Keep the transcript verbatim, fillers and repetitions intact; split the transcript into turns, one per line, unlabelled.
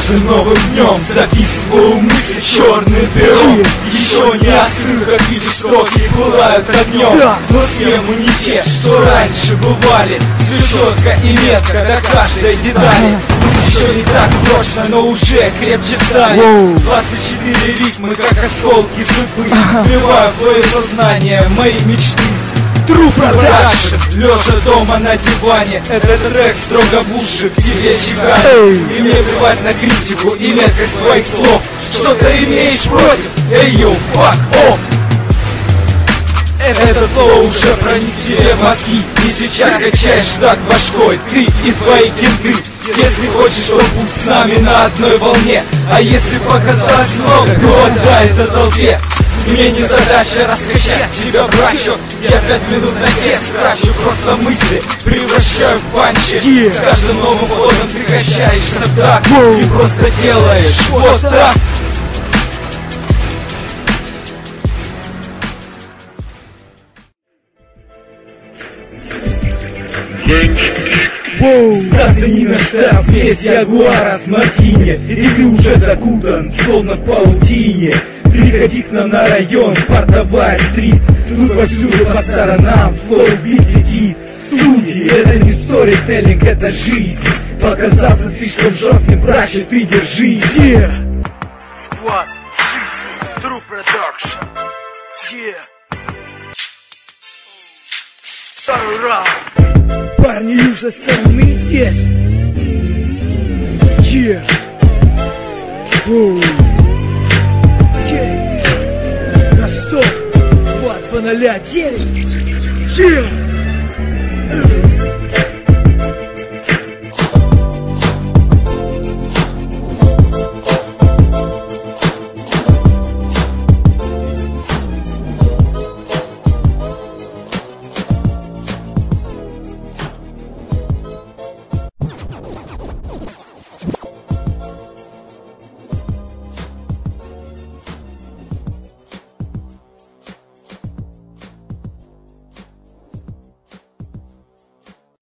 каждым новым днем записываю мысли черным пером. Еще не остыл, как видишь, строки пылают огнем. Но схемы не те, что раньше бывали. Все четко и метко до каждой детали. Пусть еще не так прочно, но уже крепче стали. Двадцать четыре ритмы, как осколки судьбы, вбиваю в твое сознание мои мечты. True Production, лежа дома на диване, этот трек строго в уши к тебе чеканит. И мне плевать на критику и меткость твоих слов. Что ты имеешь против? Эй, йоу, fuck off. Этот флоу уже проник тебе в мозги, и сейчас качаешь так башкой ты и твои кенты. Если хочешь, то будь с нами на одной волне. А если показалось много, то отдай это толпе. Мне не задача раскачать тебя, брачу. Я пять минут на текст трачу, просто мысли превращаю в панчи. yeah. С каждым новым ходом ты качаешься так и просто делаешь вот так. Зацени наш штат, смесь ягуара с мартини, и ты уже закутан, словно в паутине. Приходи к нам на район, портовая стрит. Тут повсюду по сторонам флоу бит летит. Судьи, это не сторителлинг, это жизнь. Показался слишком жестким, братья, ты держись. yeah.
Squad, жизнь, True Production. yeah. Второй раунд.
Парни южной стороны здесь. Yeah. Oh. Okay. На сто, два, два, ноль, девять. Yeah.